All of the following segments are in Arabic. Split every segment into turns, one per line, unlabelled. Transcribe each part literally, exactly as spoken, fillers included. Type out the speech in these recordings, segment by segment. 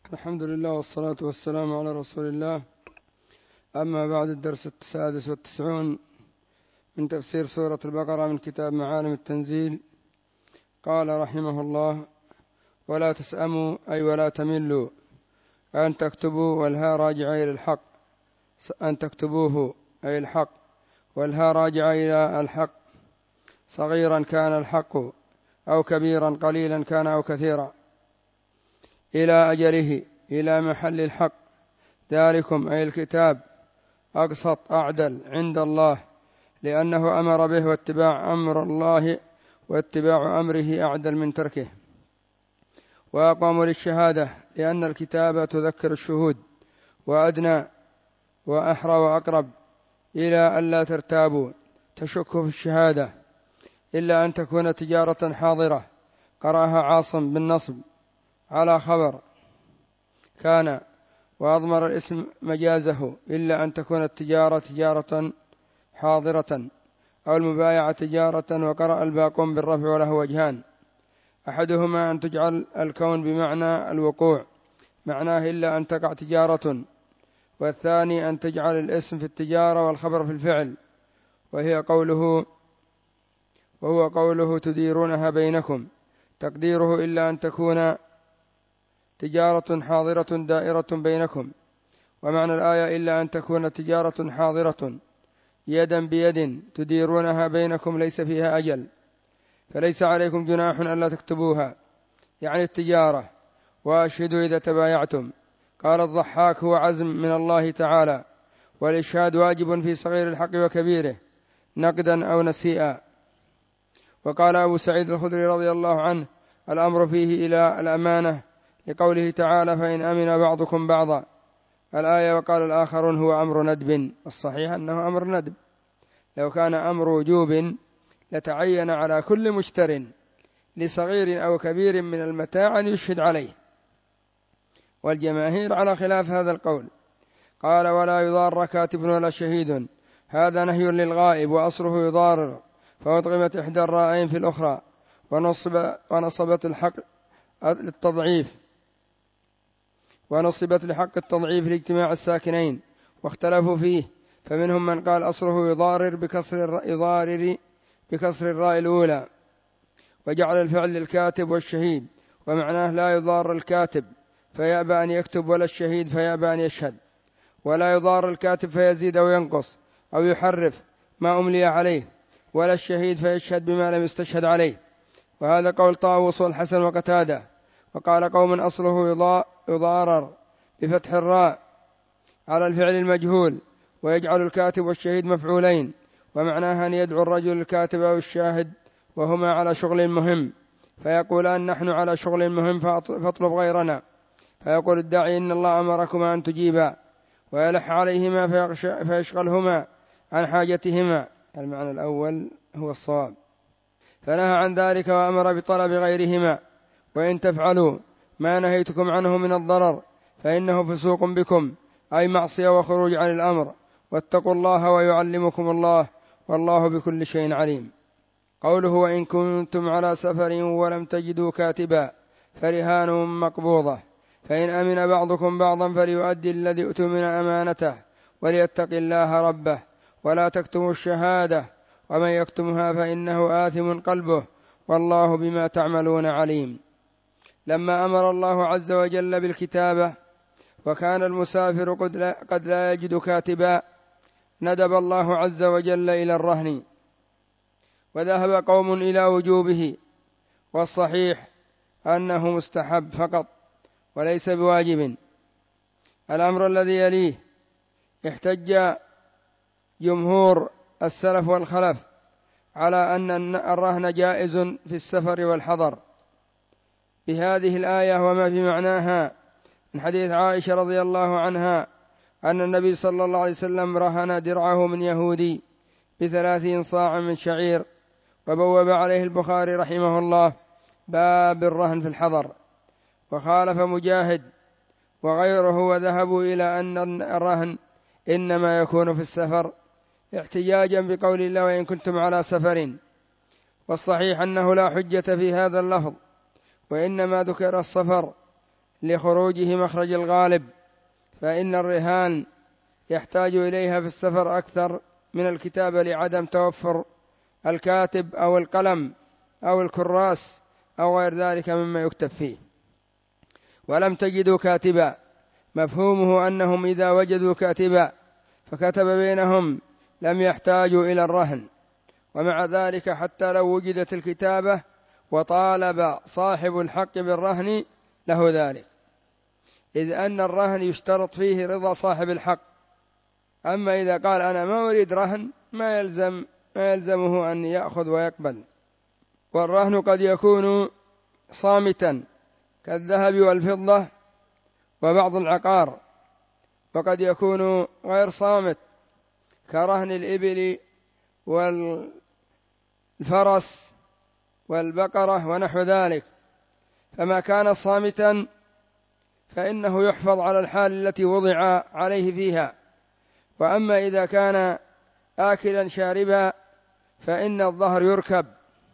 الحمد لله والصلاة والسلام على رسول الله. أما بعد، الدرس السادس والتسعون من تفسير سورة البقرة من كتاب معالم التنزيل. قال رحمه الله: ولا تسأموا أي ولا تملوا أن تكتبوا، والها راجعة إلى الحق، أن تكتبوه أي الحق، والها راجعة إلى الحق، صغيرا كان الحق أو كبيرا، قليلا كان أو كثيرا، إلى أجله، إلى محل الحق. ذلكم أي الكتاب أقسط أعدل عند الله، لأنه أمر به، واتباع أمر الله واتباع أمره أعدل من تركه. وأقوم للشهادة، لأن الكتابة تذكر الشهود، وأدنى وأحرى وأقرب إلى ألا ترتابوا تشكوا في الشهادة، إلا أن تكون تجارة حاضرة. قرأها عاصم بالنصب على خبر كان، وأضمر الاسم مجازه، إلا أن تكون التجارة تجارة حاضرة، أو المبايعة تجارة. وقرأ الباقون بالرفع، وله وجهان: أحدهما أن تجعل الكون بمعنى الوقوع، معناه إلا أن تقع تجارة، والثاني أن تجعل الاسم في التجارة والخبر في الفعل، وهي قوله وهو قوله تديرونها بينكم، تقديره إلا أن تكون تجارة حاضرة دائرة بينكم. ومعنى الآية إلا أن تكون تجارة حاضرة يدا بيد تديرونها بينكم ليس فيها أجل، فليس عليكم جناح ألا تكتبوها، يعني التجارة، وأشهدوا إذا تبايعتم. قال الضحاك: هو عزم من الله تعالى، والإشهاد واجب في صغير الحق وكبيره، نقدا أو نسيئا. وقال أبو سعيد الخدري رضي الله عنه: الأمر فيه إلى الأمانة، لقوله تعالى: فإن أمن بعضكم بعضا، الآية. وقال الآخرون: هو أمر ندب. الصحيح أنه أمر ندب. لو كان أمر وجوب لتعين على كل مشتر لصغير أو كبير من المتاع أن يشهد عليه، والجماهير على خلاف هذا القول. قال: ولا يضار كاتب ولا شهيد، هذا نهي للغائب، وأصله يضارر، فأضغمت إحدى الراءين في الأخرى، ونصب ونصبت الحق للتضعيف ونصبت لحق التضعيف لاجتماع الساكنين، واختلفوا فيه، فمنهم من قال أصله يضارر بكسر يضارر بكسر الراء الأولى، وجعل الفعل للكاتب والشهيد، ومعناه لا يضار الكاتب فيأبى أن يكتب، ولا الشهيد فيأبى أن يشهد. ولا يضار الكاتب فيزيد أو ينقص أو يحرف ما أملي عليه، ولا الشهيد فيشهد بما لم يستشهد عليه. وهذا قول طاووس والحسن وقتادة. وقال قوم: أصله يضارر بفتح الراء على الفعل المجهول، ويجعل الكاتب والشهيد مفعولين، ومعناها أن يدعو الرجل الكاتب أو الشاهد وهما على شغل مهم، فيقولان: نحن على شغل مهم فاطلب غيرنا، فيقول الداعي: إن الله أمركما أن تجيبا، ويلح عليهما فيشغلهما عن حاجتهما. المعنى الأول هو الصواب. فنهى عن ذلك وأمر بطلب غيرهما: وإن تفعلوا ما نهيتكم عنه من الضرر فإنه فسوق بكم، أي معصية وخروج عن الأمر. واتقوا الله ويعلمكم الله، والله بكل شيء عليم. قوله: وإن كنتم على سفر ولم تجدوا كاتبا فرهان مقبوضة، فإن أمن بعضكم بعضا فليؤدي الذي اؤتمن أمانته، وليتق الله ربه، ولا تكتموا الشهادة، ومن يكتمها فإنه آثم قلبه، والله بما تعملون عليم. لما أمر الله عز وجل بالكتابة، وكان المسافر قد لا يجد كاتبا، ندب الله عز وجل إلى الرهن، وذهب قوم إلى وجوبه، والصحيح أنه مستحب فقط وليس بواجب. الأمر الذي يليه: احتج جمهور السلف والخلف على أن الرهن جائز في السفر والحضر بهذه الآية وما في معناها، من حديث عائشة رضي الله عنها أن النبي صلى الله عليه وسلم رهن درعه من يهودي بثلاثين صاع من شعير. وبوب عليه البخاري رحمه الله باب الرهن في الحضر. وخالف مجاهد وغيره، وذهبوا إلى أن الرهن إنما يكون في السفر، احتجاجا بقول الله: وإن كنتم على سفر. والصحيح أنه لا حجة في هذا اللفظ، وإنما ذكر السفر لخروجه مخرج الغالب، فإن الرهان يحتاج إليها في السفر أكثر من الكتابة لعدم توفر الكاتب أو القلم أو الكراس أو غير ذلك مما يكتب فيه. ولم تجدوا كاتبا، مفهومه أنهم إذا وجدوا كاتبا فكتب بينهم لم يحتاجوا إلى الرهن. ومع ذلك حتى لو وجدت الكتابة وطالب صاحب الحق بالرهن له ذلك، إذ أن الرهن يشترط فيه رضا صاحب الحق. أما إذا قال أنا ما أريد رهن ما يلزم ما يلزمه أن يأخذ ويقبل. والرهن قد يكون صامتا كالذهب والفضة وبعض العقار، وقد يكون غير صامت كرهن الإبل والفرس والبقرة ونحو ذلك. فما كان صامتا فإنه يحفظ على الحال التي وضع عليه فيها. وأما إذا كان آكلا شاربا فإن الظهر يركب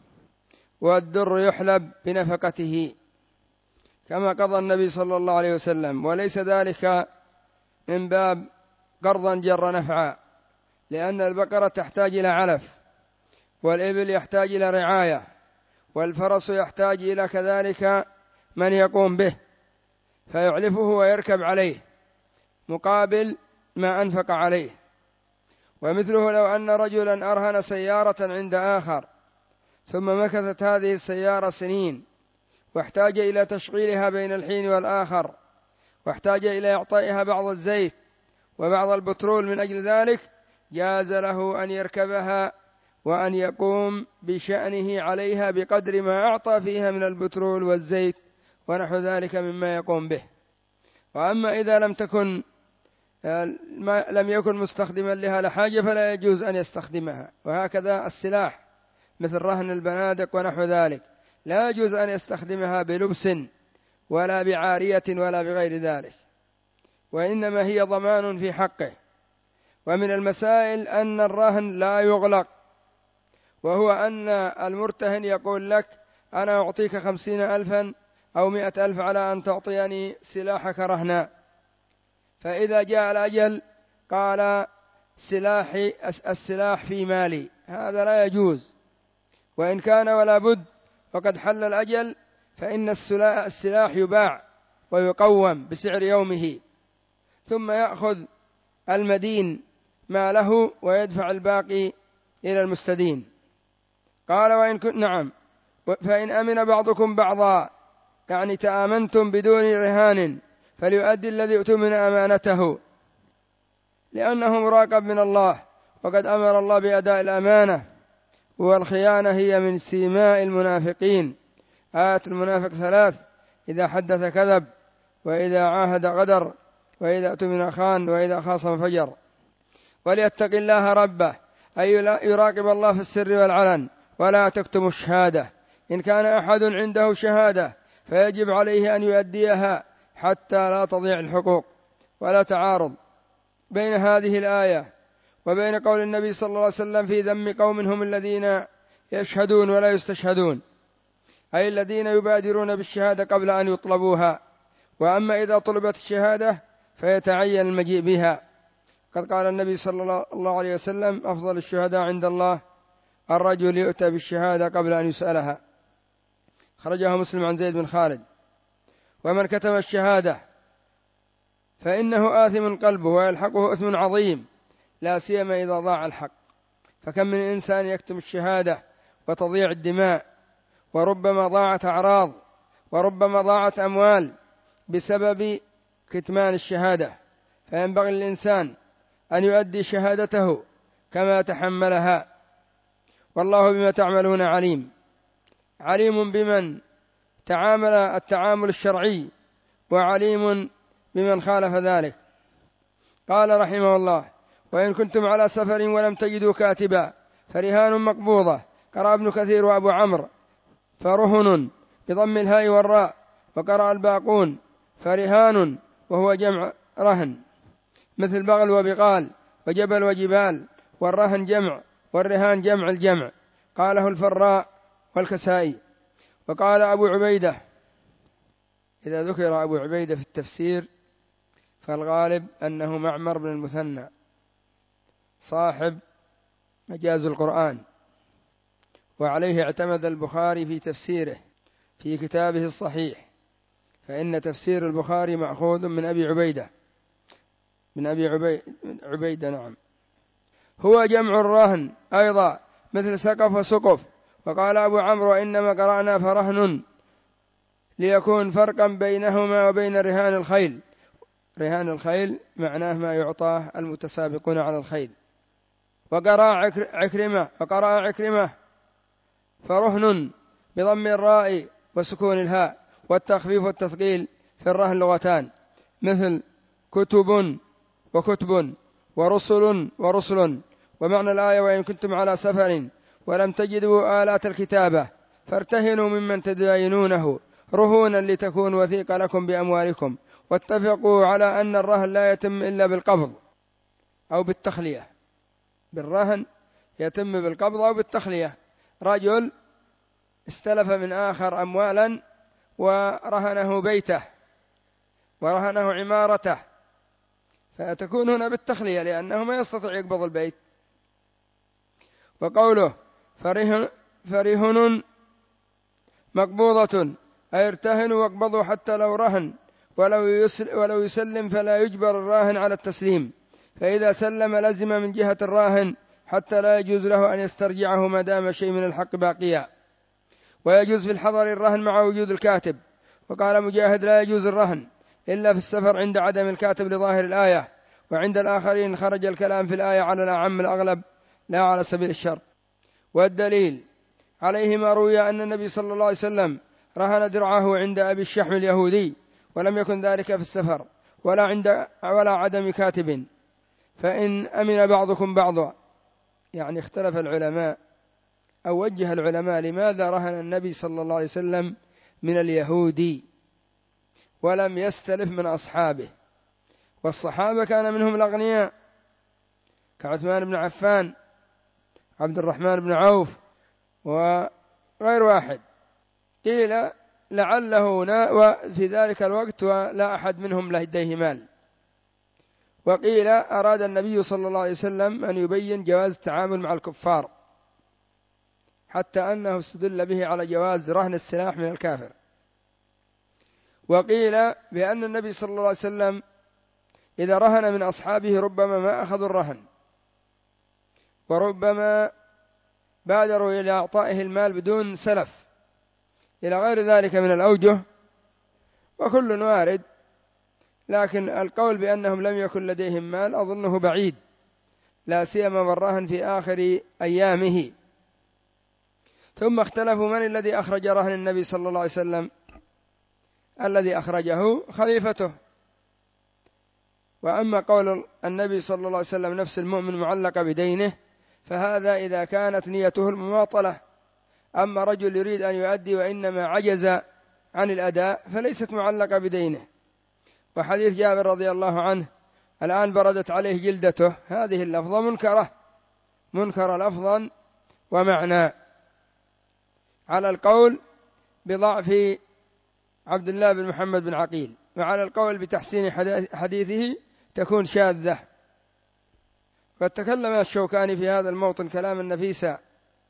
والدر يحلب بنفقته كما قضى النبي صلى الله عليه وسلم، وليس ذلك من باب قرضا جر نفعا، لأن البقرة تحتاج إلى علف، والإبل يحتاج إلى رعاية، والفرس يحتاج إلى كذلك من يقوم به فيعلفه ويركب عليه مقابل ما أنفق عليه. ومثله لو أن رجلا أرهن سيارة عند آخر ثم مكثت هذه السيارة سنين واحتاج إلى تشغيلها بين الحين والآخر، واحتاج إلى إعطائها بعض الزيت وبعض البترول، من أجل ذلك جاز له أن يركبها وأن يقوم بشأنه عليها بقدر ما أعطى فيها من البترول والزيت ونحو ذلك مما يقوم به. وأما إذا لم تكن لم يكن مستخدما لها لحاجة فلا يجوز أن يستخدمها. وهكذا السلاح مثل رهن البنادق ونحو ذلك لا يجوز أن يستخدمها بلبس ولا بعارية ولا بغير ذلك، وإنما هي ضمان في حقه. ومن المسائل أن الرهن لا يغلق، وهو أن المرتهن يقول لك أنا أعطيك خمسين ألفا أو مئة ألف على أن تعطيني سلاحك رهنا، فإذا جاء الأجل قال سلاحي السلاح في مالي، هذا لا يجوز. وإن كان ولا بد وقد حل الأجل فإن السلاح يباع ويقوم بسعر يومه، ثم يأخذ المدين ما له ويدفع الباقي إلى المستدين. قال وإن كنت نعم فإن أمن بعضكم بعضا، يعني تآمنتم بدون رهان فليؤدي الذي اؤتمن أمانته، لأنه مراقب من الله، وقد أمر الله بأداء الأمانة. والخيانة هي من سيماء المنافقين. آيات المنافق ثلاث: إذا حدث كذب، وإذا عاهد غدر، وإذا اؤتمن خان، وإذا خاصم فجر. وليتق الله ربه، أي يراقب الله في السر والعلن، ولا تكتم الشهادة. إن كان أحد عنده شهادة فيجب عليه أن يؤديها حتى لا تضيع الحقوق. ولا تعارض بين هذه الآية وبين قول النبي صلى الله عليه وسلم في ذم قوم هم الذين يشهدون ولا يستشهدون، أي الذين يبادرون بالشهادة قبل أن يطلبوها. وأما إذا طلبت الشهادة فيتعين المجيء بها. قد قال النبي صلى الله عليه وسلم: أفضل الشهداء عند الله الرجل يؤتى بالشهادة قبل أن يسألها. خرجها مسلم عن زيد بن خالد. ومن كتم الشهادة فإنه آثم قلبه ويلحقه إثم عظيم، لا سيما إذا ضاع الحق. فكم من إنسان يكتم الشهادة وتضيع الدماء، وربما ضاعت أعراض، وربما ضاعت أموال بسبب كتمان الشهادة. فينبغي للإنسان أن يؤدي شهادته كما تحملها. والله بما تعملون عليم، عليم بمن تعامل التعامل الشرعي، وعليم بمن خالف ذلك. قال رحمه الله: وإن كنتم على سفر ولم تجدوا كاتبا فرهان مقبوضة. قرأ ابن كثير وأبو عمرو فرهن بضم الهاء والراء، وقرأ الباقون فرهان وهو جمع رهن، مثل بغل وبغال وجبل وجبال، والرهن جمع والرهان جمع الجمع. قاله الفراء والكسائي. وقال أبو عبيدة إذا ذكر أبو عبيدة في التفسير فالغالب أنه معمر بن المثنى صاحب مجاز القرآن، وعليه اعتمد البخاري في تفسيره في كتابه الصحيح، فإن تفسير البخاري مأخوذ من أبي عبيدة من أبي عبي عبيدة نعم. هو جمع الرهن أيضا مثل سقف وسقف. وقال أبو عمرو إنما قرأنا فرهن ليكون فرقا بينهما وبين رهان الخيل. رهان الخيل معناه ما يعطاه المتسابقون على الخيل. وقرأ عكرمة وقرأ عكرمة فرهن بضم الراء وسكون الهاء والتخفيف والتثقيل في الرهن لغتان، مثل كتب وكتب ورسل ورسل. ومعنى الآية وإن كنتم على سفر ولم تجدوا آلات الكتابة فارتهنوا ممن تداينونه رهونا لتكون وثيقة لكم بأموالكم. واتفقوا على أن الرهن لا يتم إلا بالقبض أو بالتخلية. بالرهن يتم بالقبض أو بالتخلية. رجل استلف من آخر أموالا ورهنه بيته ورهنه عمارته، فتكون هنا بالتخلية لأنه ما يستطيع يقبض البيت. وقوله فرهن, فرهن مقبوضة أي ارتهنوا واقبضوا حتى لو رهن ولو, ولو يسلم فلا يجبر الراهن على التسليم، فإذا سلم لزم من جهة الراهن حتى لا يجوز له أن يسترجعه ما دام شيء من الحق باقيا. ويجوز في الحضر الرهن مع وجود الكاتب. وقال مجاهد لا يجوز الرهن إلا في السفر عند عدم الكاتب لظاهر الآية، وعند الآخرين خرج الكلام في الآية على الأعم الأغلب لا على سبيل الشرط. والدليل عليه ما روي أن النبي صلى الله عليه وسلم رهن درعه عند أبي الشحم اليهودي ولم يكن ذلك في السفر ولا عند ولا عدم كاتب، فإن أمن بعضكم بعضا. يعني اختلف العلماء أو وجه العلماء لماذا رهن النبي صلى الله عليه وسلم من اليهودي ولم يستلف من أصحابه. والصحابة كان منهم الأغنياء كعثمان بن عفان، عبد الرحمن بن عوف، وغير واحد. قيل لعله في ذلك الوقت ولا أحد منهم لديه مال. وقيل أراد النبي صلى الله عليه وسلم أن يبين جواز التعامل مع الكفار، حتى أنه استدل به على جواز رهن السلاح من الكافر. وقيل بأن النبي صلى الله عليه وسلم إذا رهن من أصحابه ربما ما أخذوا الرهن، وربما بادروا إلى أعطائه المال بدون سلف، إلى غير ذلك من الأوجه، وكل وارد. لكن القول بأنهم لم يكن لديهم مال أظنه بعيد، لا سيما والرهن في آخر أيامه. ثم اختلفوا من الذي أخرج رهن النبي صلى الله عليه وسلم. الذي أخرجه خليفته. وأما قول النبي صلى الله عليه وسلم نفس المؤمن معلق بدينه فهذا إذا كانت نيته المماطلة. أما رجل يريد أن يؤدي وإنما عجز عن الأداء فليست معلقة بدينه. وحديث جابر رضي الله عنه الآن بردت عليه جلدته، هذه اللفظة منكرة منكر لفظا ومعنى، على القول بضعف عبد الله بن محمد بن عقيل، وعلى القول بتحسين حديثه تكون شاذة. قد تكلم الشوكاني في هذا الموطن كلاما نفيسا،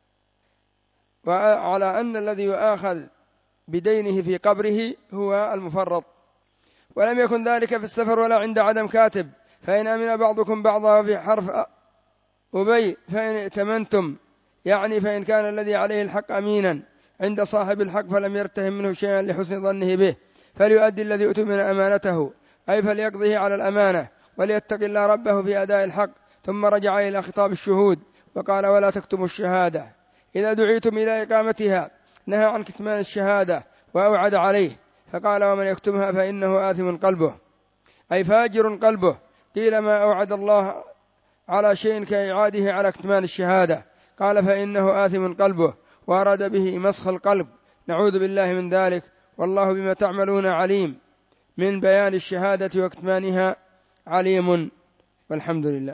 وعلى أن الذي يؤاخذ بدينه في قبره هو المفرط، ولم يكن ذلك في السفر ولا عند عدم كاتب. فإن أمن بعضكم بعضا في حرف أبي فإن ائتمنتم، يعني فإن كان الذي عليه الحق أمينا عند صاحب الحق فلم يرتهم منه شيئا لحسن ظنه به فليؤدي الذي أؤتمن أمانته، أي فليقضيه على الأمانة وليتق الله ربه في أداء الحق. ثم رجع إلى خطاب الشهود وقال ولا تكتموا الشهادة إذا دعيتم إلى إقامتها، نهى عن كتمان الشهادة وأوعد عليه، فقال ومن يكتمها فإنه آثم قلبه، أي فاجر قلبه. قيل ما أوعد الله على شيء كإعاده على كتمان الشهادة، قال فإنه آثم قلبه، وأراد به مسخ القلب، نعوذ بالله من ذلك، والله بما تعملون عليم. من بيان الشهادة وكتمانها عليم، والحمد لله.